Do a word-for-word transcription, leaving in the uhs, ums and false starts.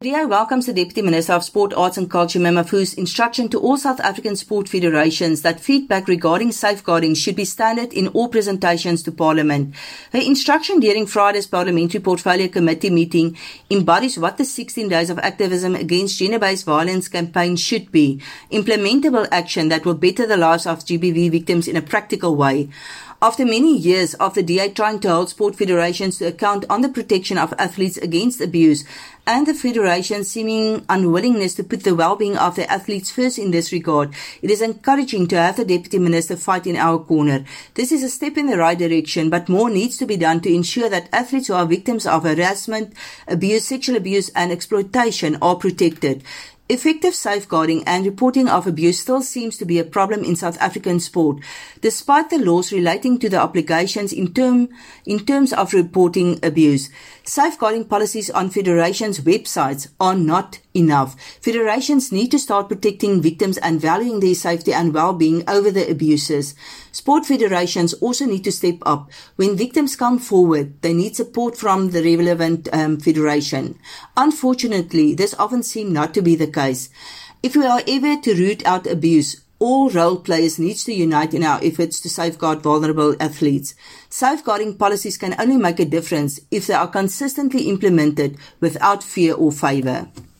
D A welcomes the Deputy Minister of Sport, Arts and Culture, Memafu's instruction to all South African sport federations that feedback regarding safeguarding should be standard in all presentations to Parliament. Her instruction during Friday's Parliamentary Portfolio Committee meeting embodies what the sixteen days of activism against gender-based violence campaign should be, implementable action that will better the lives of G B V victims in a practical way. After many years of the D A trying to hold sport federations to account on the protection of athletes against abuse and the federation's seeming unwillingness to put the well-being of their athletes first in this regard, it is encouraging to have the Deputy Minister fight in our corner. This is a step in the right direction, but more needs to be done to ensure that athletes who are victims of harassment, abuse, sexual abuse and exploitation are protected. Effective safeguarding and reporting of abuse still seems to be a problem in South African sport, despite the laws relating to the obligations in, term, in terms of reporting abuse. Safeguarding policies on federations' websites are not enough. Federations need to start protecting victims and valuing their safety and well-being over the abuses. Sport federations also need to step up. When victims come forward, they need support from the relevant um, federation. Unfortunately, this often seems not to be the case. If we are ever to root out abuse, all role players need to unite in our efforts to safeguard vulnerable athletes. Safeguarding policies can only make a difference if they are consistently implemented without fear or favour.